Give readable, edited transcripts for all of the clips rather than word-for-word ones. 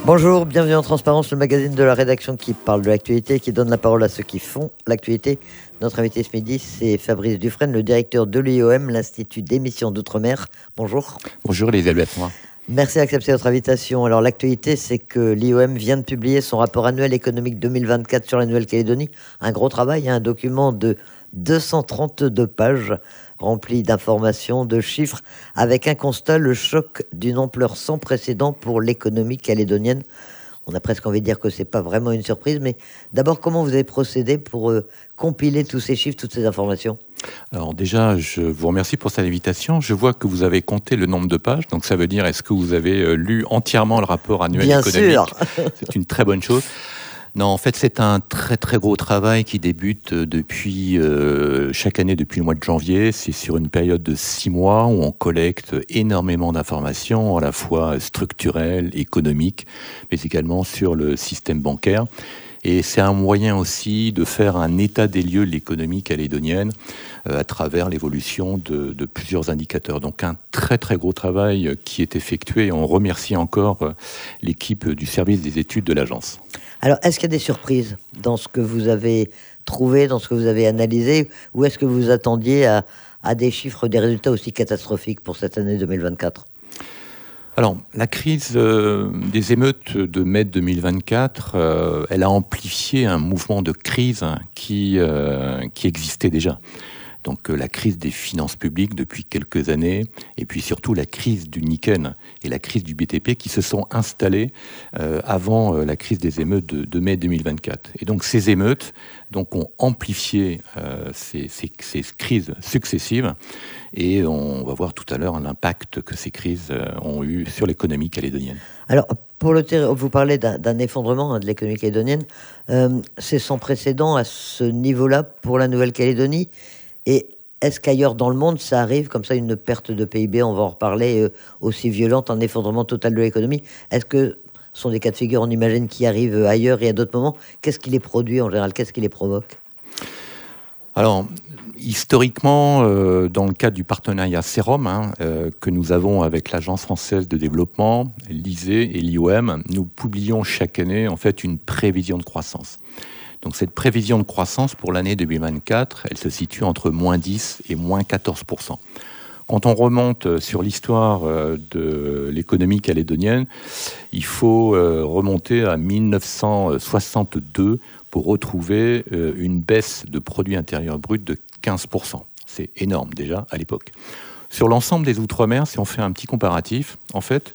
Bonjour, bienvenue en Transparence, le magazine de la rédaction qui parle de l'actualité et qui donne la parole à ceux qui font l'actualité. Notre invité ce midi, c'est Fabrice Dufresne, le directeur de l'IOM, l'Institut d'émission d'Outre-mer. Bonjour. Bonjour Elisabeth. Merci d'accepter notre invitation. Alors l'actualité, c'est que l'IOM vient de publier son rapport annuel économique 2024 sur la Nouvelle-Calédonie. Un gros travail, un document de 232 pages rempli d'informations, de chiffres, avec un constat, le choc d'une ampleur sans précédent pour l'économie calédonienne. On a presque envie de dire que ce n'est pas vraiment une surprise, mais d'abord, comment vous avez procédé pour compiler tous ces chiffres, toutes ces informations ? Alors déjà, je vous remercie pour cette invitation. Je vois que vous avez compté le nombre de pages, donc ça veut dire, est-ce que vous avez lu entièrement le rapport annuel économique ? Bien sûr. C'est une très bonne chose. Non, en fait, c'est un très très gros travail qui débute depuis chaque année depuis le mois de janvier. C'est sur une période de 6 mois où on collecte énormément d'informations, à la fois structurelles, économiques, mais également sur le système bancaire. Et c'est un moyen aussi de faire un état des lieux de l'économie calédonienne à travers l'évolution de plusieurs indicateurs. Donc un très très gros travail qui est effectué et on remercie encore l'équipe du service des études de l'agence. Alors, est-ce qu'il y a des surprises dans ce que vous avez trouvé, dans ce que vous avez analysé, ou est-ce que vous attendiez à des chiffres, des résultats aussi catastrophiques pour cette année 2024 ? Alors, la crise des émeutes de mai 2024, elle a amplifié un mouvement de crise qui existait déjà. Donc la crise des finances publiques depuis quelques années, et puis surtout la crise du Nikken et la crise du BTP qui se sont installées avant la crise des émeutes de mai 2024. Et donc ces émeutes ont amplifié ces crises successives, et on va voir tout à l'heure l'impact que ces crises ont eu sur l'économie calédonienne. Alors, vous parlez d'un effondrement de l'économie calédonienne. C'est sans précédent à ce niveau-là pour la Nouvelle-Calédonie. Et est-ce qu'ailleurs dans le monde, ça arrive comme ça, une perte de PIB, on va en reparler, aussi violente, un effondrement total de l'économie ? Est-ce que ce sont des cas de figure, on imagine, qui arrivent ailleurs et à d'autres moments ? Qu'est-ce qui les produit en général ? Qu'est-ce qui les provoque ? Alors, historiquement, dans le cadre du partenariat CEROM que nous avons avec l'Agence française de développement, l'ISE et l'IOM, nous publions chaque année en fait une prévision de croissance. Donc cette prévision de croissance pour l'année 2024, elle se situe entre moins 10 et moins 14%. Quand on remonte sur l'histoire de l'économie calédonienne, il faut remonter à 1962 pour retrouver une baisse de produit intérieur brut de 15%. C'est énorme déjà à l'époque. Sur l'ensemble des Outre-mer, si on fait un petit comparatif, en fait,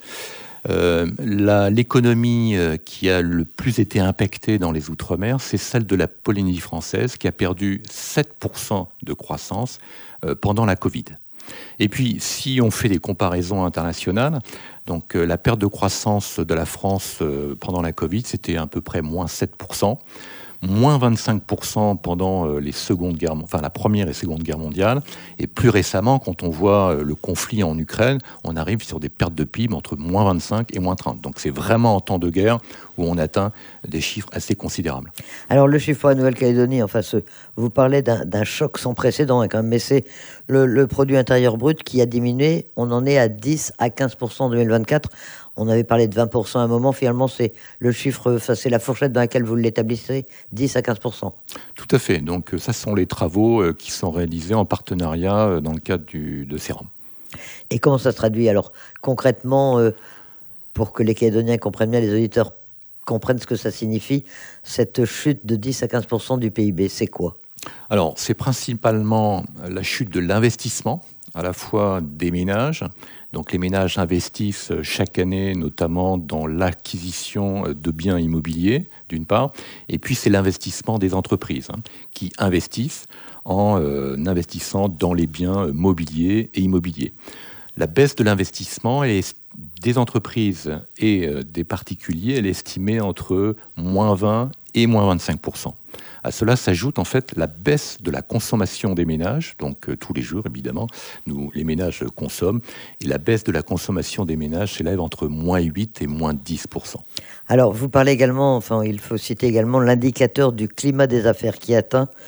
l'économie qui a le plus été impactée dans les Outre-mer, c'est celle de la Polynésie française qui a perdu 7% de croissance pendant la Covid. Et puis, si on fait des comparaisons internationales, donc la perte de croissance de la France pendant la Covid, c'était à peu près moins 7%. Moins 25% pendant la Première et Seconde Guerre mondiale. Et plus récemment, quand on voit le conflit en Ukraine, on arrive sur des pertes de PIB entre moins 25 et moins 30. Donc c'est vraiment en temps de guerre où on atteint des chiffres assez considérables. Alors le chiffre pour la Nouvelle-Calédonie, vous parlez d'un choc sans précédent quand même, mais c'est le produit intérieur brut qui a diminué. On en est à 10 à 15% en 2024. On avait parlé de 20% à un moment, finalement c'est le chiffre, c'est la fourchette dans laquelle vous l'établissez, 10 à 15%. Tout à fait, donc ça sont les travaux qui sont réalisés en partenariat dans le cadre de CEROM. Et comment ça se traduit alors concrètement, pour que les Calédoniens comprennent bien, les auditeurs comprennent ce que ça signifie, cette chute de 10 à 15% du PIB, c'est quoi ? Alors c'est principalement la chute de l'investissement, à la fois des ménages. Donc les ménages investissent chaque année, notamment dans l'acquisition de biens immobiliers, d'une part, et puis c'est l'investissement des entreprises qui investissent en investissant dans les biens mobiliers et immobiliers. La baisse de l'investissement des entreprises et des particuliers, elle est estimée entre moins 20 et moins 25%. À cela s'ajoute en fait la baisse de la consommation des ménages, donc tous les jours évidemment, les ménages consomment, et la baisse de la consommation des ménages s'élève entre moins 8 et moins 10%. Alors vous parlez également, il faut citer également l'indicateur du climat des affaires qui atteint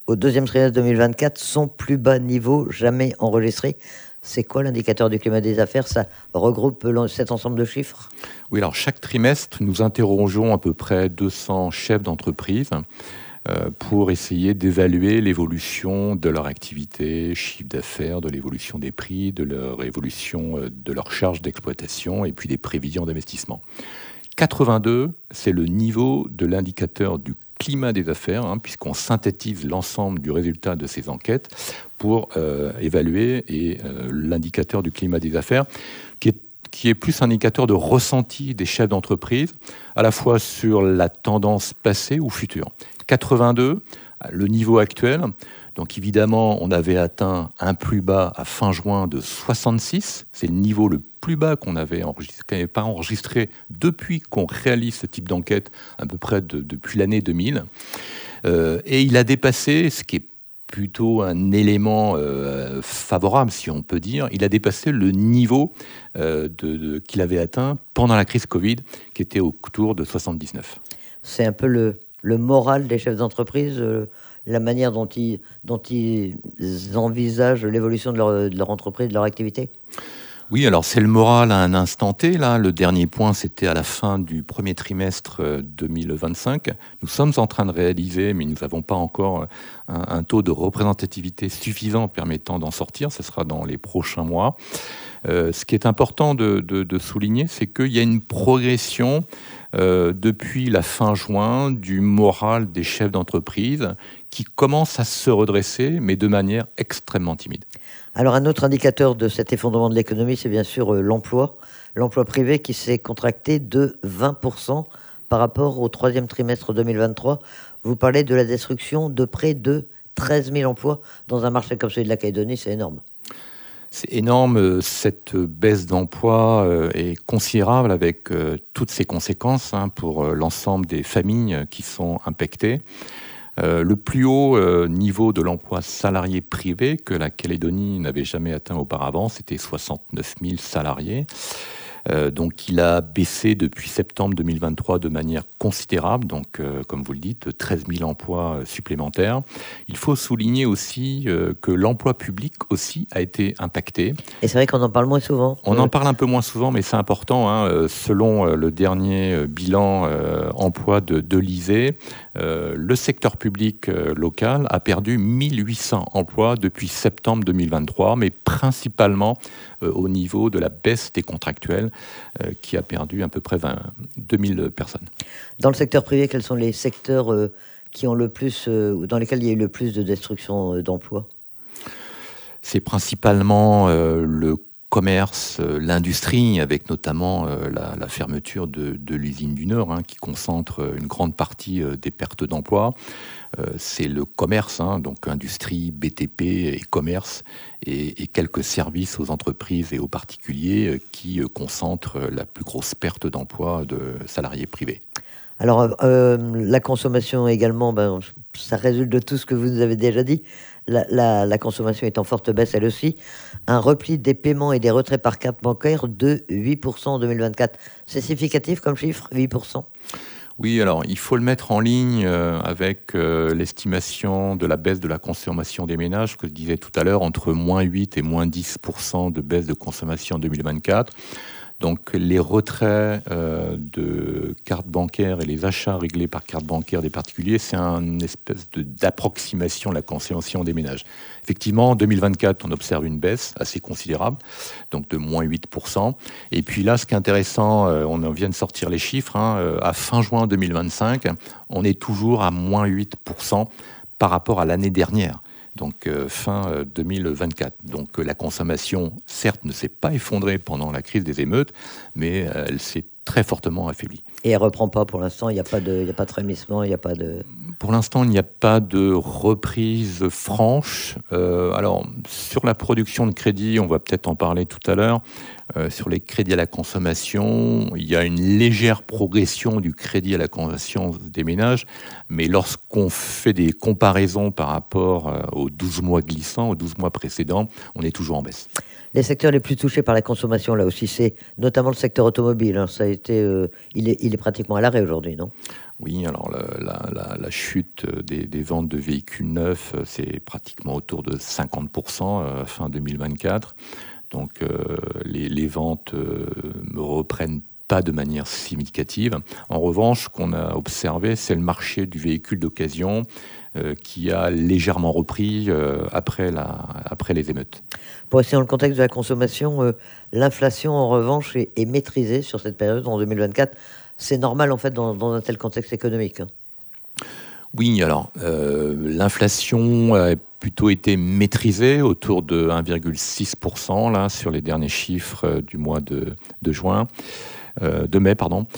au deuxième trimestre 2024, son plus bas niveau jamais enregistré. C'est quoi l'indicateur du climat des affaires? Ça regroupe cet ensemble de chiffres? Oui, alors chaque trimestre, nous interrogeons à peu près 200 chefs d'entreprise pour essayer d'évaluer l'évolution de leur activité, chiffre d'affaires, de l'évolution des prix, de leur évolution de leur charge d'exploitation et puis des prévisions d'investissement. 82, c'est le niveau de l'indicateur du climat des affaires, puisqu'on synthétise l'ensemble du résultat de ces enquêtes pour évaluer l'indicateur du climat des affaires, qui est plus un indicateur de ressenti des chefs d'entreprise, à la fois sur la tendance passée ou future. 82, le niveau actuel. Donc évidemment, on avait atteint un plus bas à fin juin de 66. C'est le niveau le plus bas qu'on n'avait pas enregistré depuis qu'on réalise ce type d'enquête, à peu près depuis l'année 2000. Et il a dépassé, ce qui est plutôt un élément favorable, si on peut dire, il a dépassé le niveau qu'il avait atteint pendant la crise Covid, qui était autour de 79. C'est un peu le moral des chefs d'entreprise, la manière dont ils envisagent l'évolution de leur entreprise, de leur activité? Oui, alors c'est le moral à un instant T. Là, le dernier point, c'était à la fin du premier trimestre 2025. Nous sommes en train de réaliser, mais nous n'avons pas encore un taux de représentativité suffisant permettant d'en sortir. Ce sera dans les prochains mois. Ce qui est important de souligner, c'est qu'il y a une progression depuis la fin juin du moral des chefs d'entreprise qui commence à se redresser, mais de manière extrêmement timide. Alors un autre indicateur de cet effondrement de l'économie, c'est bien sûr l'emploi. L'emploi privé qui s'est contracté de 20% par rapport au troisième trimestre 2023. Vous parlez de la destruction de près de 13 000 emplois dans un marché comme celui de la Calédonie, c'est énorme. C'est énorme, cette baisse d'emploi est considérable avec toutes ses conséquences pour l'ensemble des familles qui sont impactées. Le plus haut niveau de l'emploi salarié privé que la Calédonie n'avait jamais atteint auparavant, c'était 69 000 salariés. Donc il a baissé depuis septembre 2023 de manière considérable, donc comme vous le dites, 13 000 emplois supplémentaires. Il faut souligner aussi que l'emploi public aussi a été impacté. Et c'est vrai qu'on en parle moins souvent. On en parle un peu moins souvent, mais c'est important. Selon le dernier bilan emploi de l'ISEE, le secteur public local a perdu 1800 emplois depuis septembre 2023, mais principalement au niveau de la baisse des contractuels qui a perdu à peu près 2000 personnes. Dans le secteur privé, quels sont les secteurs qui ont le plus, dans lesquels il y a eu le plus de destruction d'emplois? C'est principalement le commerce, l'industrie, avec notamment la fermeture de l'usine du Nord, qui concentre une grande partie des pertes d'emplois. C'est le commerce, donc industrie, BTP et commerce, et quelques services aux entreprises et aux particuliers qui concentrent la plus grosse perte d'emplois de salariés privés. Alors, la consommation également, ça résulte de tout ce que vous nous avez déjà dit. La consommation est en forte baisse, elle aussi. Un repli des paiements et des retraits par carte bancaire de 8% en 2024. C'est significatif comme chiffre, 8%? Oui, alors il faut le mettre en ligne avec l'estimation de la baisse de la consommation des ménages, que je disais tout à l'heure, entre moins 8 et moins 10% de baisse de consommation en 2024. Donc les retraits de cartes bancaires et les achats réglés par carte bancaire des particuliers, c'est une espèce d'approximation de la consommation des ménages. Effectivement, en 2024, on observe une baisse assez considérable, donc de moins 8%. Et puis là, ce qui est intéressant, on vient de sortir les chiffres, à fin juin 2025, on est toujours à moins 8% par rapport à l'année dernière. Donc fin 2024. Donc la consommation, certes, ne s'est pas effondrée pendant la crise des émeutes, mais elle s'est très fortement affaiblie. Et elle ne reprend pas pour l'instant, il n'y a pas de frémissement, il n'y a pas de... Pour l'instant, il n'y a pas de reprise franche. Alors, sur la production de crédit, on va peut-être en parler tout à l'heure, Sur les crédits à la consommation, il y a une légère progression du crédit à la consommation des ménages, mais lorsqu'on fait des comparaisons par rapport aux 12 mois glissants, aux 12 mois précédents, on est toujours en baisse. Les secteurs les plus touchés par la consommation, là aussi, c'est notamment le secteur automobile. Ça a été, il est pratiquement à l'arrêt aujourd'hui, non? Oui, alors la chute des ventes de véhicules neufs, c'est pratiquement autour de 50% fin 2024. Donc les ventes ne reprennent pas de manière significative. En revanche, ce qu'on a observé, c'est le marché du véhicule d'occasion qui a légèrement repris après les émeutes. Pour rester dans le contexte de la consommation, l'inflation, en revanche, est maîtrisée sur cette période, en 2024. C'est normal, en fait, dans un tel contexte économique. Oui, alors l'inflation a plutôt été maîtrisée autour de 1,6% là, sur les derniers chiffres du mois de mai.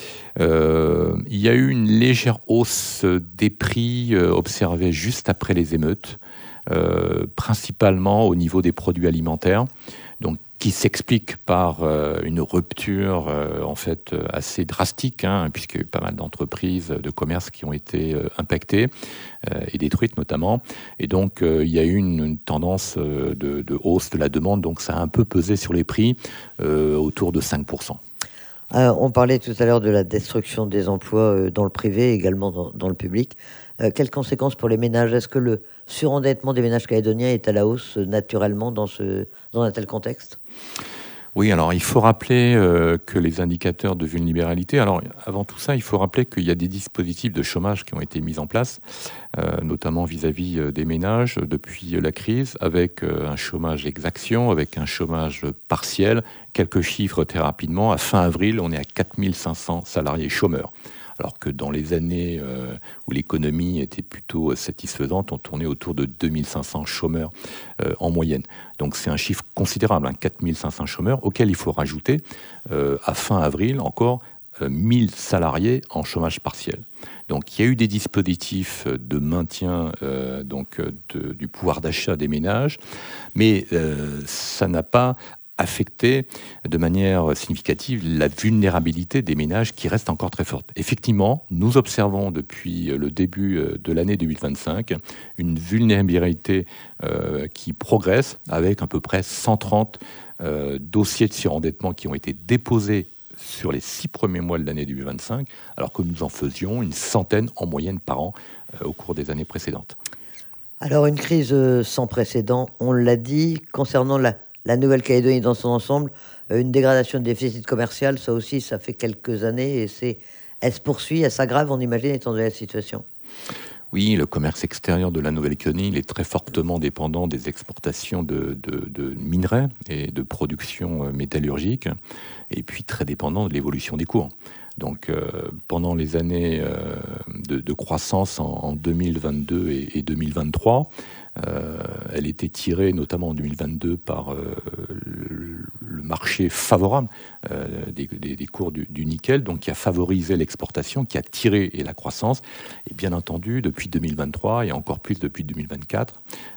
Il y a eu une légère hausse des prix observée juste après les émeutes, principalement au niveau des produits alimentaires, donc qui s'explique par une rupture en fait assez drastique, puisqu'il y a eu pas mal d'entreprises de commerce qui ont été impactées et détruites notamment. Et donc il y a eu une tendance de hausse de la demande, donc ça a un peu pesé sur les prix autour de 5%. On parlait tout à l'heure de la destruction des emplois dans le privé, également dans le public. Quelles conséquences pour les ménages? Est-ce que le surendettement des ménages calédoniens est à la hausse naturellement dans un tel contexte? Oui, alors il faut rappeler que les indicateurs de vulnérabilité, alors avant tout ça, il faut rappeler qu'il y a des dispositifs de chômage qui ont été mis en place, notamment vis-à-vis des ménages depuis la crise, avec un chômage exaction, avec un chômage partiel. Quelques chiffres très rapidement, à fin avril, on est à 4500 salariés chômeurs. Alors que dans les années où l'économie était plutôt satisfaisante, on tournait autour de 2500 chômeurs en moyenne. Donc c'est un chiffre considérable, 4500 chômeurs, auquel il faut rajouter, à fin avril, encore 1000 salariés en chômage partiel. Donc il y a eu des dispositifs de maintien du pouvoir d'achat des ménages, mais ça n'a pas affecter de manière significative la vulnérabilité des ménages qui reste encore très forte. Effectivement, nous observons depuis le début de l'année 2025 une vulnérabilité qui progresse avec à peu près 130 dossiers de surendettement qui ont été déposés sur les 6 premiers mois de l'année 2025, alors que nous en faisions une centaine en moyenne par an au cours des années précédentes. Alors une crise sans précédent, on l'a dit, concernant la Nouvelle-Calédonie dans son ensemble, une dégradation du déficit commercial, ça aussi, ça fait quelques années et elle se poursuit, elle s'aggrave, on imagine, étant donné la situation. Oui, le commerce extérieur de la Nouvelle-Calédonie, il est très fortement dépendant des exportations de minerais et de production métallurgique, et puis très dépendant de l'évolution des cours. Donc pendant les années de croissance en 2022 et 2023, elle était tirée notamment en 2022 par le marché favorable des cours du nickel, donc qui a favorisé l'exportation, qui a tiré la croissance. Et bien entendu, depuis 2023 et encore plus depuis 2024,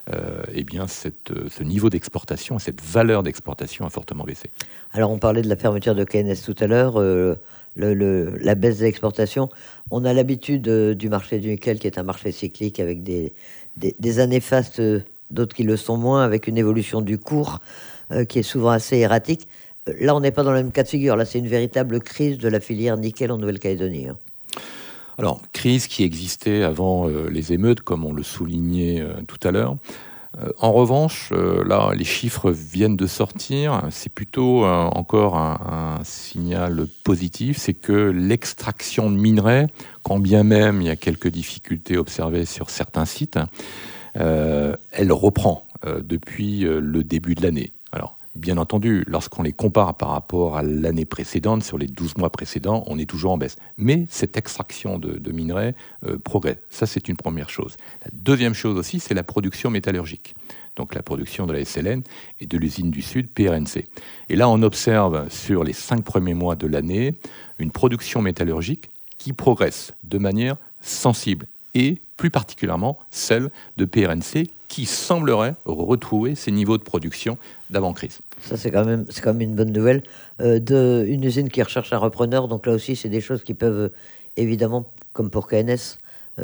ce niveau d'exportation, cette valeur d'exportation a fortement baissé. Alors on parlait de la fermeture de KNS tout à l'heure, la baisse des exportations. On a l'habitude du marché du nickel qui est un marché cyclique avec des années fastes, d'autres qui le sont moins, avec une évolution du cours qui est souvent assez erratique. Là, on n'est pas dans le même cas de figure. Là, c'est une véritable crise de la filière nickel en Nouvelle-Calédonie. Alors, crise qui existait avant les émeutes, comme on le soulignait tout à l'heure. En revanche, là, les chiffres viennent de sortir. C'est plutôt encore un signal positif. C'est que l'extraction de minerais, quand bien même il y a quelques difficultés observées sur certains sites, elle reprend depuis le début de l'année. Alors, bien entendu, lorsqu'on les compare par rapport à l'année précédente, sur les 12 mois précédents, on est toujours en baisse. Mais cette extraction de minerais progresse. Ça, c'est une première chose. La deuxième chose aussi, c'est la production métallurgique. Donc la production de la SLN et de l'usine du Sud, PRNC. Et là, on observe sur les 5 premiers mois de l'année une production métallurgique qui progresse de manière sensible. Et plus particulièrement celle de PRNC qui semblerait retrouver ses niveaux de production d'avant-crise. Ça, c'est quand même une bonne nouvelle. Une usine qui recherche un repreneur, donc là aussi, c'est des choses qui peuvent, évidemment, comme pour KNS,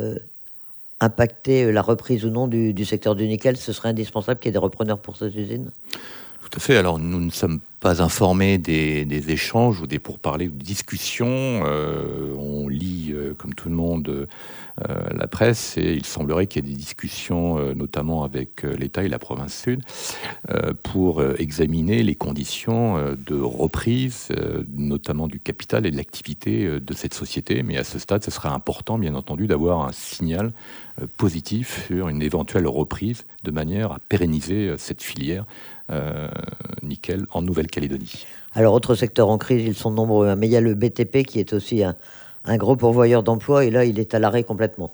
impacter la reprise ou non du secteur du nickel. Ce serait indispensable qu'il y ait des repreneurs pour cette usine. Tout à fait. Alors, nous ne sommes pas informés des échanges ou des pourparlers ou des discussions. On lit, comme tout le monde, la presse et il semblerait qu'il y ait des discussions, notamment avec l'État et la province sud, pour examiner les conditions de reprise, notamment du capital et de l'activité de cette société. Mais à ce stade, ce serait important, bien entendu, d'avoir un signal positif sur une éventuelle reprise de manière à pérenniser cette filière nickel en Nouvelle-Calédonie. Alors, autre secteur en crise, ils sont nombreux, hein, mais il y a le BTP qui est aussi un gros pourvoyeur d'emplois, et là, il est à l'arrêt complètement.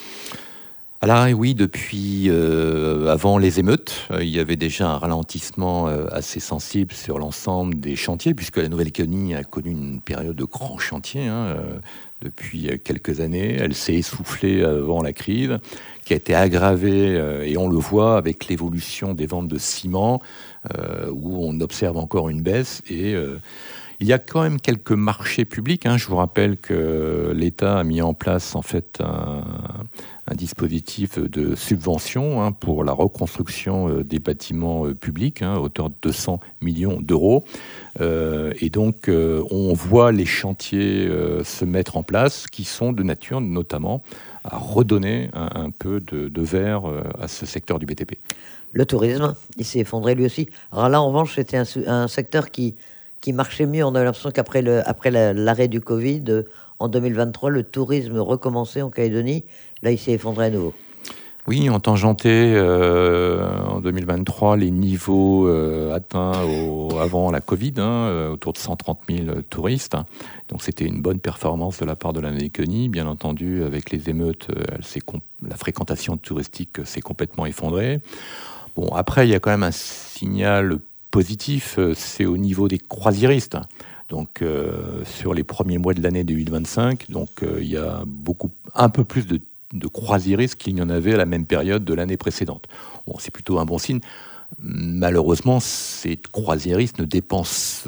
À l'arrêt, oui, depuis avant les émeutes, il y avait déjà un ralentissement assez sensible sur l'ensemble des chantiers, puisque la Nouvelle-Calédonie a connu une période de grands chantiers depuis quelques années. Elle s'est essoufflée avant la crise, qui a été aggravée, et on le voit avec l'évolution des ventes de ciment, où on observe encore une baisse. Et il y a quand même quelques marchés publics. Je vous rappelle que l'État a mis en place en fait un dispositif de subvention pour la reconstruction des bâtiments publics à hauteur de 200 millions d'euros. Et donc, on voit les chantiers se mettre en place qui sont de nature notamment à redonner un peu de vert à ce secteur du BTP. Le tourisme, il s'est effondré lui aussi. Alors là, en revanche, c'était un secteur qui marchait mieux. On a l'impression qu'après l'arrêt du Covid, en 2023, le tourisme recommençait en Calédonie. Là, il s'est effondré à nouveau. Oui, on tangentait en 2023 les niveaux atteints avant la Covid, autour de 130 000 touristes. Donc c'était une bonne performance de la part de la Nouvelle-Calédonie. Bien entendu, avec les émeutes, la fréquentation touristique s'est complètement effondrée. Bon, après, il y a quand même un signal positif, c'est au niveau des croisiéristes. Donc, sur les premiers mois de l'année 2025, il y a un peu plus de croisiéristes qu'il y en avait à la même période de l'année précédente. Bon, c'est plutôt un bon signe. Malheureusement, ces croisiéristes ne dépensent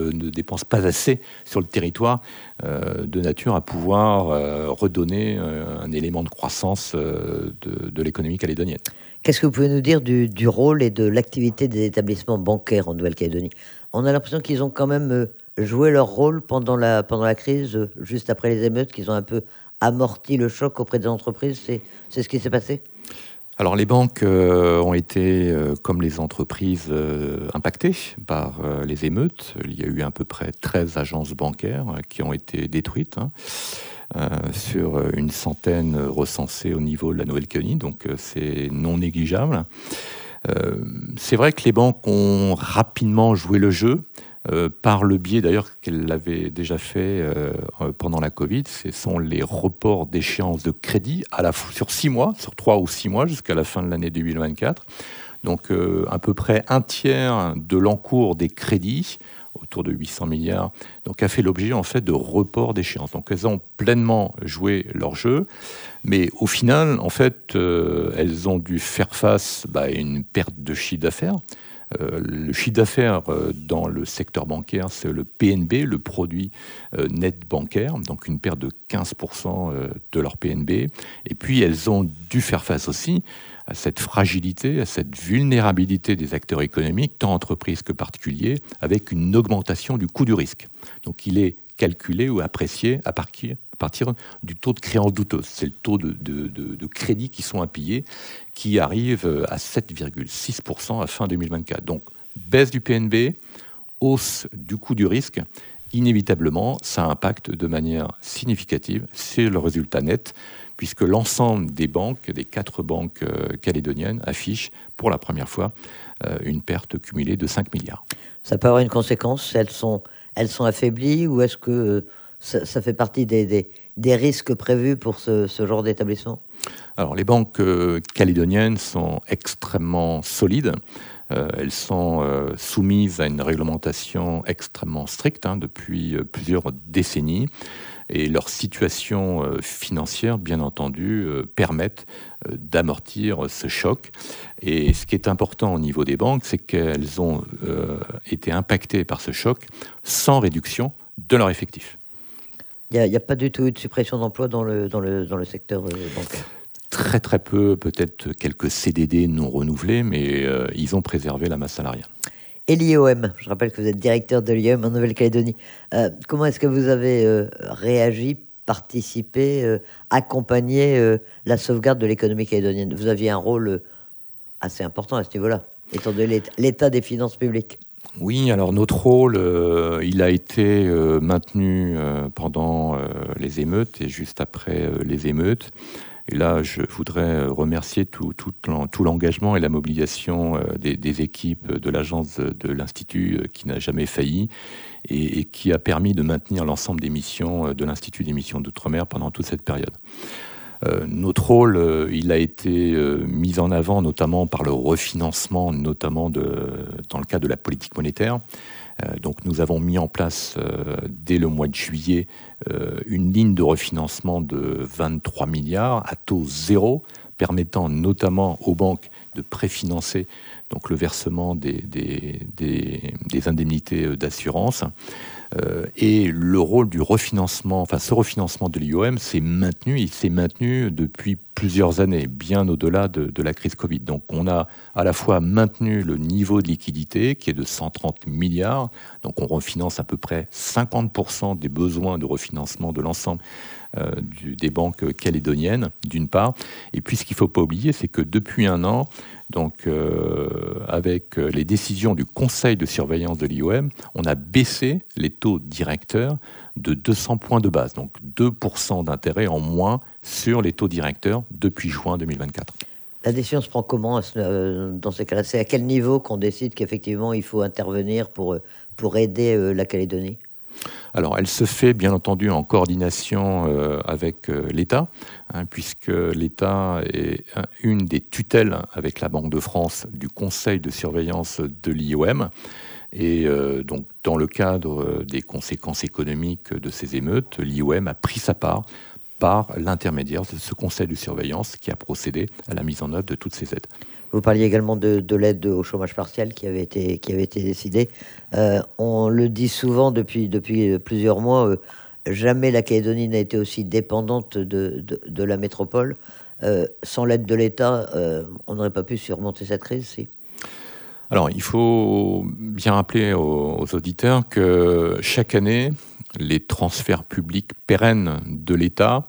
pas assez sur le territoire de nature à pouvoir redonner un élément de croissance de l'économie calédonienne. Qu'est-ce que vous pouvez nous dire du rôle et de l'activité des établissements bancaires en Nouvelle-Calédonie? On a l'impression qu'ils ont quand même joué leur rôle pendant la crise, juste après les émeutes, qu'ils ont un peu amorti le choc auprès des entreprises. C'est ce qui s'est passé? Alors les banques ont été, comme les entreprises, impactées par les émeutes. Il y a eu à peu près 13 agences bancaires qui ont été détruites, sur une centaine recensées au niveau de la Nouvelle-Calédonie, donc c'est non négligeable. C'est vrai que les banques ont rapidement joué le jeu, par le biais d'ailleurs qu'elles l'avaient déjà fait pendant la Covid. Ce sont les reports d'échéance de crédit sur 6 mois, sur 3 ou 6 mois jusqu'à la fin de l'année 2024. Donc à peu près un tiers de l'encours des crédits, autour de 800 milliards, donc a fait l'objet en fait de reports d'échéance. Donc elles ont pleinement joué leur jeu, mais au final, en fait, elles ont dû faire face à une perte de chiffre d'affaires. Le chiffre d'affaires dans le secteur bancaire, c'est le PNB, le produit net bancaire, donc une perte de 15% de leur PNB. Et puis, elles ont dû faire face aussi à cette fragilité, à cette vulnérabilité des acteurs économiques, tant entreprises que particuliers, avec une augmentation du coût du risque. Donc, il est calculé ou apprécié à partir du taux de créance douteuse. C'est le taux de crédit qui sont impayés, qui arrive à 7,6% à fin 2024. Donc, baisse du PNB, hausse du coût du risque. Inévitablement, ça impacte de manière significative sur le résultat net, puisque l'ensemble des banques, des 4 banques calédoniennes, affichent pour la première fois une perte cumulée de 5 milliards. Ça peut avoir une conséquence? Elles sont affaiblies, ou est-ce que ça fait partie des risques prévus pour ce genre d'établissement? Alors, les banques calédoniennes sont extrêmement solides. Elles sont soumises à une réglementation extrêmement stricte depuis plusieurs décennies. et leur situation financière, bien entendu, permettent d'amortir ce choc. Et ce qui est important au niveau des banques, c'est qu'elles ont été impactées par ce choc sans réduction de leur effectif. Il n'y a pas du tout eu de suppression d'emplois dans le secteur bancaire. Très très peu, peut-être quelques CDD non renouvelés, mais ils ont préservé la masse salariale. Et l'IOM, je rappelle que vous êtes directeur de l'IOM en Nouvelle-Calédonie. Comment est-ce que vous avez réagi, participé, accompagné la sauvegarde de l'économie calédonienne? Vous aviez un rôle assez important à ce niveau-là, étant donné l'état des finances publiques. Oui, alors notre rôle, il a été maintenu pendant les émeutes et juste après les émeutes. Et là, je voudrais remercier tout l'engagement et la mobilisation des équipes de l'agence de l'Institut qui n'a jamais failli et qui a permis de maintenir l'ensemble des missions de l'Institut des missions d'outre-mer pendant toute cette période. Notre rôle, il a été mis en avant notamment par le refinancement, notamment dans le cadre de la politique monétaire. Donc nous avons mis en place dès le mois de juillet une ligne de refinancement de 23 milliards à taux zéro, permettant notamment aux banques de préfinancer donc le versement des indemnités d'assurance. Et le rôle du refinancement, enfin ce refinancement de l'IOM s'est maintenu, il s'est maintenu depuis plusieurs années, bien au-delà de la crise Covid. Donc on a à la fois maintenu le niveau de liquidité qui est de 130 milliards, donc on refinance à peu près 50% des besoins de refinancement de l'ensemble des banques calédoniennes, d'une part. Et puis ce qu'il ne faut pas oublier, c'est que depuis un an, donc, avec les décisions du conseil de surveillance de l'IOM, on a baissé les taux directeurs de 200 points de base, donc 2% d'intérêt en moins sur les taux directeurs depuis juin 2024. La décision se prend comment dans ces cas-là? C'est à quel niveau qu'on décide qu'effectivement il faut intervenir pour aider la Calédonie? Alors, elle se fait bien entendu en coordination avec l'État, puisque l'État est une des tutelles avec la Banque de France du conseil de surveillance de l'IOM. Et donc, dans le cadre des conséquences économiques de ces émeutes, l'IOM a pris sa part par l'intermédiaire de ce conseil de surveillance qui a procédé à la mise en œuvre de toutes ces aides. Vous parliez également de l'aide au chômage partiel qui avait été décidée. On le dit souvent depuis plusieurs mois, jamais la Calédonie n'a été aussi dépendante de la métropole. Sans l'aide de l'État, on n'aurait pas pu surmonter cette crise, si? Alors, il faut bien rappeler aux auditeurs que chaque année, les transferts publics pérennes de l'État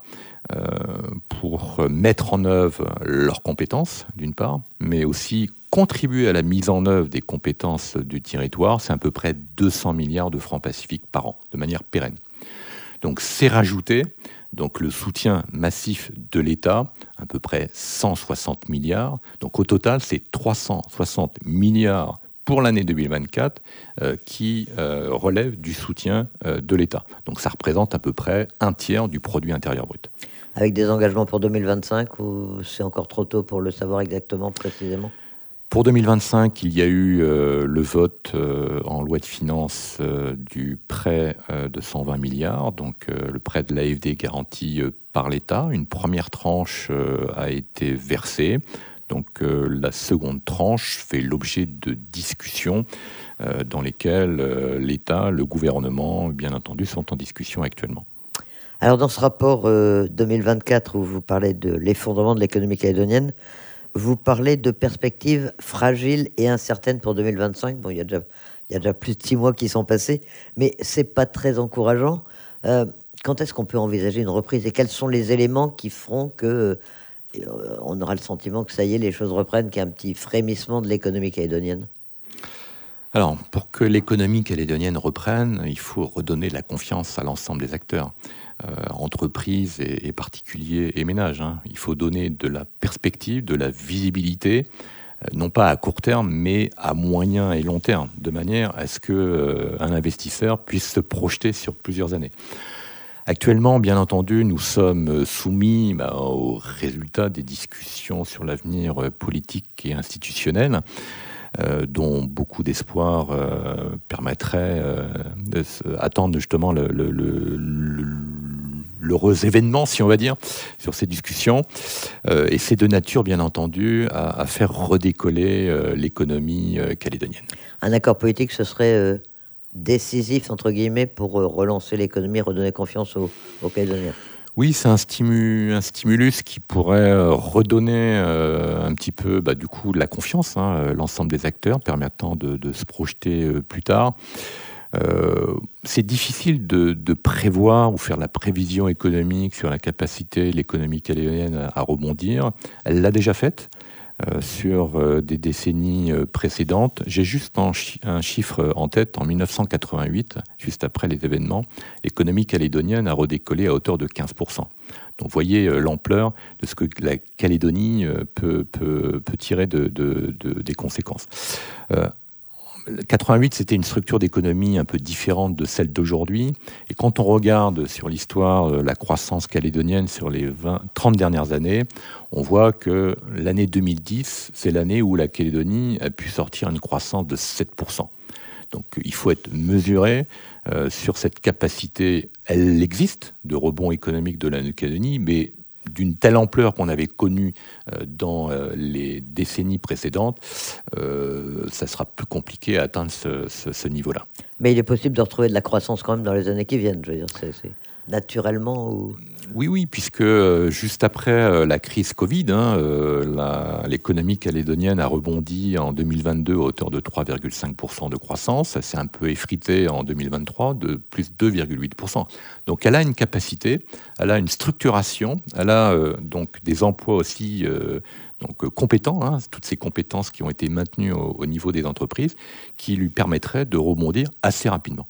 pour mettre en œuvre leurs compétences, d'une part, mais aussi contribuer à la mise en œuvre des compétences du territoire, c'est à peu près 200 milliards de francs pacifiques par an, de manière pérenne. Donc c'est rajouté donc le soutien massif de l'État, à peu près 160 milliards. Donc au total, c'est 360 milliards pour l'année 2024 qui relève du soutien de l'État. Donc ça représente à peu près un tiers du produit intérieur brut. Avec des engagements pour 2025 ou c'est encore trop tôt pour le savoir exactement, précisément? Pour 2025, il y a eu le vote en loi de finances du prêt de 120 milliards, donc le prêt de l'AFD garanti par l'État. Une première tranche a été versée. Donc la seconde tranche fait l'objet de discussions dans lesquelles l'État, le gouvernement, bien entendu, sont en discussion actuellement. Alors dans ce rapport 2024 où vous parlez de l'effondrement de l'économie calédonienne, vous parlez de perspectives fragiles et incertaines pour 2025. Bon, il y a déjà plus de 6 mois qui sont passés, mais c'est pas très encourageant. Quand est-ce qu'on peut envisager une reprise et quels sont les éléments qui feront que on aura le sentiment que ça y est, les choses reprennent, qu'il y a un petit frémissement de l'économie calédonienne? Alors, pour que l'économie calédonienne reprenne, il faut redonner de la confiance à l'ensemble des acteurs, entreprises et particuliers et ménages. Il faut donner de la perspective, de la visibilité, non pas à court terme, mais à moyen et long terme, de manière à ce qu'un investisseur puisse se projeter sur plusieurs années. Actuellement, bien entendu, nous sommes soumis aux résultats des discussions sur l'avenir politique et institutionnel, dont beaucoup d'espoir permettrait d'attendre justement l'heureux événement, si on va dire, sur ces discussions. Et c'est de nature, bien entendu, à faire redécoller l'économie calédonienne. Un accord politique, ce serait décisif, entre guillemets, pour relancer l'économie, redonner confiance aux Calédoniens. Oui, c'est un stimulus qui pourrait redonner un petit peu, du coup, de la confiance, l'ensemble des acteurs, permettant de se projeter plus tard. C'est difficile de prévoir ou faire la prévision économique sur la capacité de l'économie calédonienne à rebondir. Elle l'a déjà faite sur des décennies précédentes. J'ai juste un chiffre en tête. En 1988, juste après les événements, l'économie calédonienne a redécollé à hauteur de 15%. Donc vous voyez l'ampleur de ce que la Calédonie peut tirer des conséquences. 88, c'était une structure d'économie un peu différente de celle d'aujourd'hui. Et quand on regarde sur l'histoire la croissance calédonienne sur les 30 dernières années, on voit que l'année 2010, c'est l'année où la Calédonie a pu sortir une croissance de 7%. Donc il faut être mesuré sur cette capacité. Elle existe de rebond économique de la Calédonie, mais d'une telle ampleur qu'on avait connue dans les décennies précédentes, ça sera plus compliqué à atteindre ce niveau-là. Mais il est possible de retrouver de la croissance quand même dans les années qui viennent, je veux dire, c'est naturellement ou... Oui, puisque juste après la crise Covid, l'économie calédonienne a rebondi en 2022 à hauteur de 3,5% de croissance. Ça s'est un peu effrité en 2023 de plus 2,8%. Donc elle a une capacité, elle a une structuration, elle a donc des emplois aussi compétents, toutes ces compétences qui ont été maintenues au niveau des entreprises, qui lui permettraient de rebondir assez rapidement.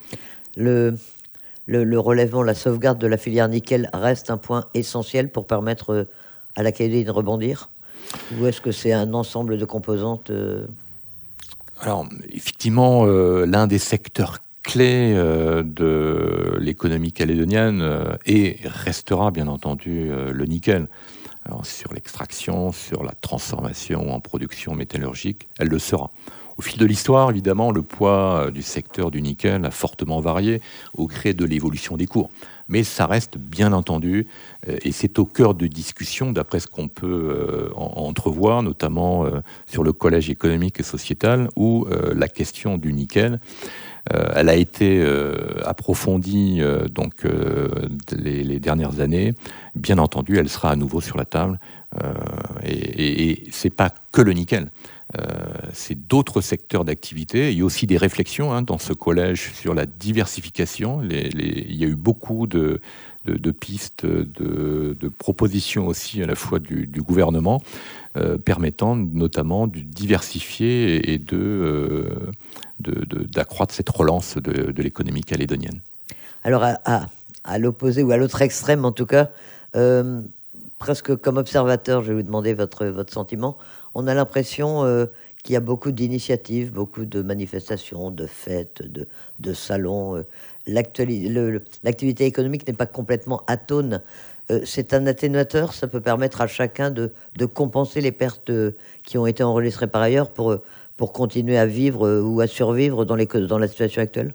Le relèvement, la sauvegarde de la filière nickel reste un point essentiel pour permettre à la Calédonie de rebondir? Ou est-ce que c'est un ensemble de composantes Alors, effectivement, l'un des secteurs clés de l'économie calédonienne est et restera bien entendu le nickel. Alors, sur l'extraction, sur la transformation en production métallurgique, elle le sera. Au fil de l'histoire, évidemment, le poids du secteur du nickel a fortement varié au gré de l'évolution des cours. Mais ça reste bien entendu, et c'est au cœur de discussions, d'après ce qu'on peut entrevoir, notamment sur le collège économique et sociétal, où la question du nickel, elle a été approfondie les dernières années. Bien entendu, elle sera à nouveau sur la table, et c'est pas que le nickel. C'est d'autres secteurs d'activité. Il y a aussi des réflexions dans ce collège sur la diversification. Il y a eu beaucoup de pistes, de propositions aussi à la fois du gouvernement, permettant notamment de diversifier et d'accroître cette relance de l'économie calédonienne. Alors à l'opposé ou à l'autre extrême en tout cas, presque comme observateur, je vais vous demander votre sentiment. On a l'impression qu'il y a beaucoup d'initiatives, beaucoup de manifestations, de fêtes, de salons. L'activité économique n'est pas complètement atone. C'est un atténuateur, ça peut permettre à chacun de compenser les pertes qui ont été enregistrées par ailleurs pour continuer à vivre ou à survivre dans la situation actuelle.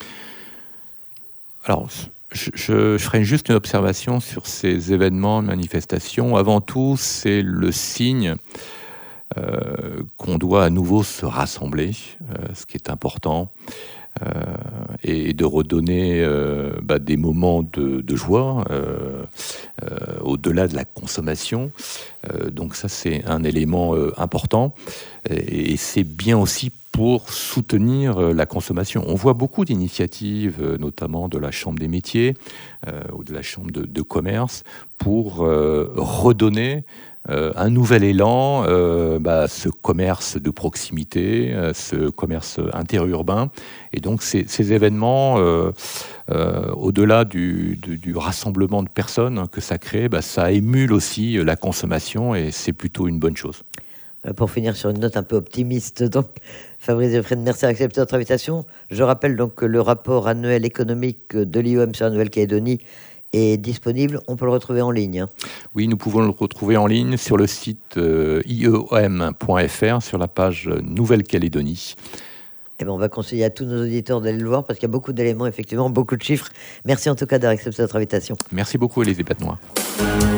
Alors, je ferai juste une observation sur ces événements, manifestations. Avant tout, c'est le signe qu'on doit à nouveau se rassembler, ce qui est important, et de redonner des moments de joie au-delà de la consommation. Donc ça, c'est un élément important, et c'est bien aussi pour soutenir la consommation. On voit beaucoup d'initiatives, notamment de la Chambre des métiers ou de la Chambre de commerce, pour redonner un nouvel élan, ce commerce de proximité, ce commerce interurbain. Et donc ces événements, au-delà du rassemblement de personnes que ça crée, ça émule aussi la consommation, et c'est plutôt une bonne chose. Pour finir sur une note un peu optimiste, donc, Fabrice Dufresne, merci d'accepter notre invitation. Je rappelle donc que le rapport annuel économique de l'IOM sur la Nouvelle-Calédonie est disponible. On peut le retrouver en ligne. Oui, nous pouvons le retrouver en ligne sur le site iom.fr, sur la page Nouvelle-Calédonie. Eh ben, on va conseiller à tous nos auditeurs d'aller le voir parce qu'il y a beaucoup d'éléments, effectivement, beaucoup de chiffres. Merci en tout cas d'avoir accepté notre invitation. Merci beaucoup, Elisabeth Noir.